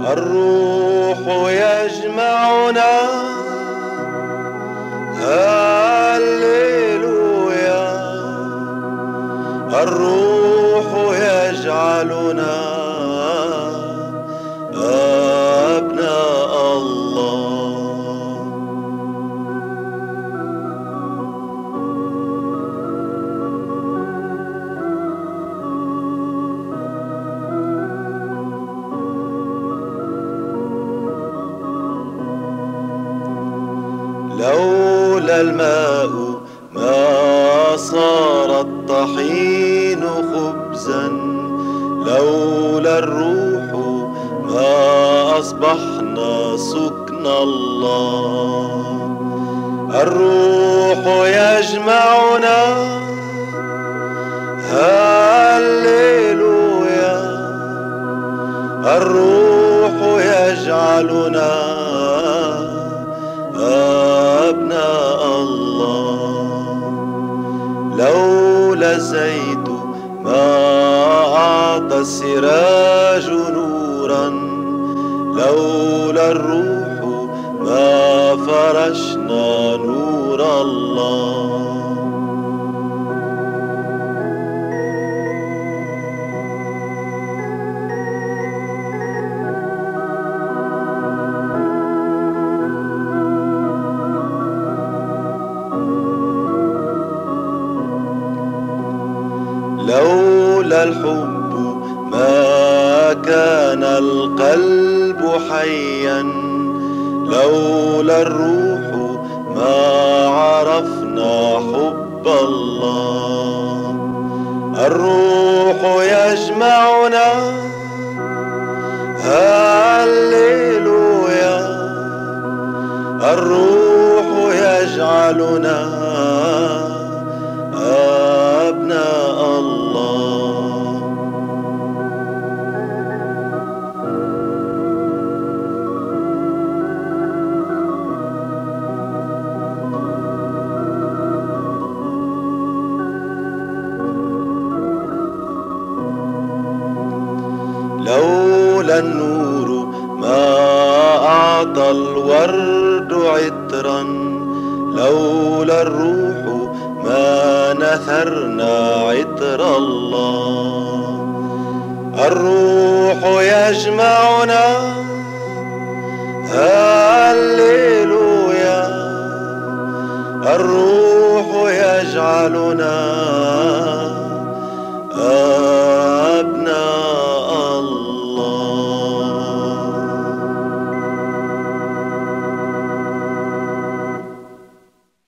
الروح يجمعنا، هاليلويا. الروح يجعلنا أبناء الله. لولا الماء ما صار الطحين خبزا، لولا الروح ما أصبحنا سكن الله. الروح يجمعنا، هاليلويا. الروح يجعلنا أبناء الله. لولا الزيت ما أعطى السراج نورا، لولا الروح ما فرشنا نور الله. لولا الحب ما كان القلب حيا، لولا الروح ما عرفنا حب الله. الروح يجمعنا، هاليلويا. الروح يجعلنا أبناء الله. لولا النور ما أعطى الورد عطرا، لولا الروح ما نثرنا عطر الله. الروح يجمعنا، هاليلويا. الروح يجعلنا